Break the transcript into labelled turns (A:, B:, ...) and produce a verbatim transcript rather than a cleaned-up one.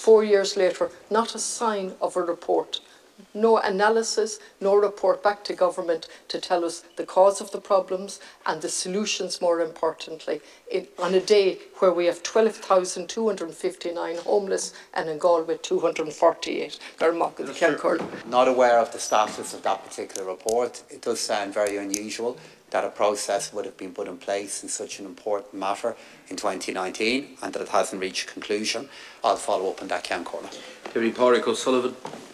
A: four years later, not a sign of a report. No analysis, no report back to government to tell us the cause of the problems and the solutions, more importantly, in, on a day where we have twelve thousand two hundred fifty-nine homeless and in Galway two hundred forty-eight.
B: Not aware of the status of that particular report. It does sound very unusual that a process would have been put in place in such an important matter in twenty nineteen and that it hasn't reached conclusion. I'll follow up on that, Count Cormac.
C: Deputy Pádraig O'Sullivan.